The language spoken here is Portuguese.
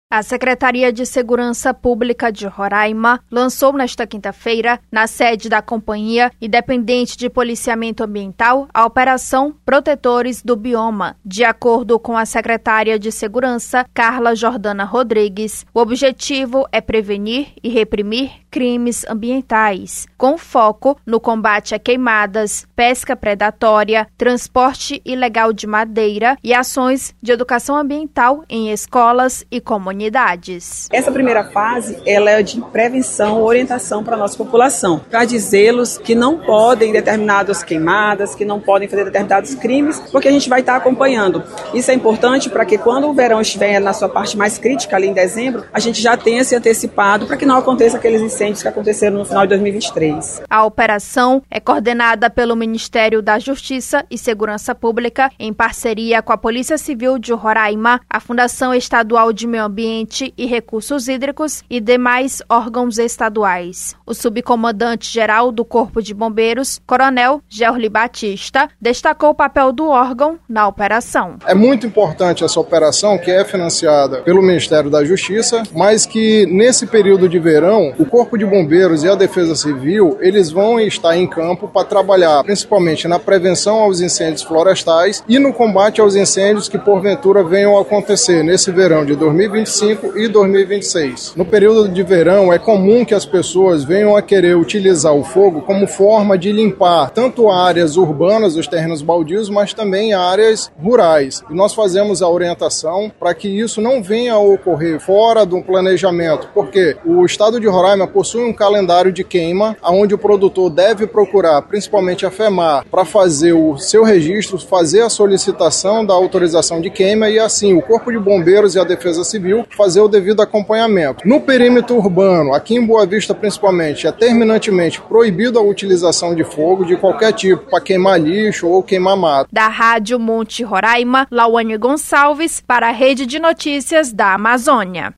A Secretaria de Segurança Pública de Roraima lançou nesta quinta-feira, na sede da Companhia Independente de Policiamento Ambiental, a Operação Protetores do Bioma. De acordo com a secretária de Segurança, Carla Jordana Rodrigues, o objetivo é prevenir e reprimir crimes ambientais, com foco no combate a queimadas, pesca predatória, transporte ilegal de madeira e ações de educação ambiental em escolas e comunidades. Essa primeira fase ela é de prevenção, orientação para a nossa população, para dizê-los que não podem determinadas queimadas, que não podem fazer determinados crimes, porque a gente vai estar acompanhando. Isso é importante para que quando o verão estiver na sua parte mais crítica, ali em dezembro, a gente já tenha se antecipado para que não aconteça aqueles incêndios que aconteceram no final de 2023. A operação é coordenada pelo Ministério da Justiça e Segurança Pública, em parceria com a Polícia Civil de Roraima, a Fundação Estadual de Meio Ambiente e Recursos Hídricos e demais órgãos estaduais. O subcomandante-geral do Corpo de Bombeiros, Coronel Georli Batista, destacou o papel do órgão na operação. É muito importante essa operação, que é financiada pelo Ministério da Justiça, mas que nesse período de verão, o Corpo de Bombeiros e a Defesa Civil, eles vão estar em campo para trabalhar principalmente na prevenção aos incêndios florestais e no combate aos incêndios que porventura venham a acontecer nesse verão de 2025 e 2026. No período de verão, é comum que as pessoas venham a querer utilizar o fogo como forma de limpar tanto áreas urbanas, os terrenos baldios, mas também áreas rurais. E nós fazemos a orientação para que isso não venha a ocorrer fora do planejamento, porque o estado de Roraima possui um calendário de queima, onde o produtor deve procurar, principalmente a FEMAR, para fazer o seu registro, fazer a solicitação da autorização de queima e assim o Corpo de Bombeiros e a Defesa Civil fazer o devido acompanhamento. No perímetro urbano, aqui em Boa Vista principalmente, é terminantemente proibido a utilização de fogo de qualquer tipo para queimar lixo ou queimar mato. Da Rádio Monte Roraima, Lauane Gonçalves para a Rede de Notícias da Amazônia.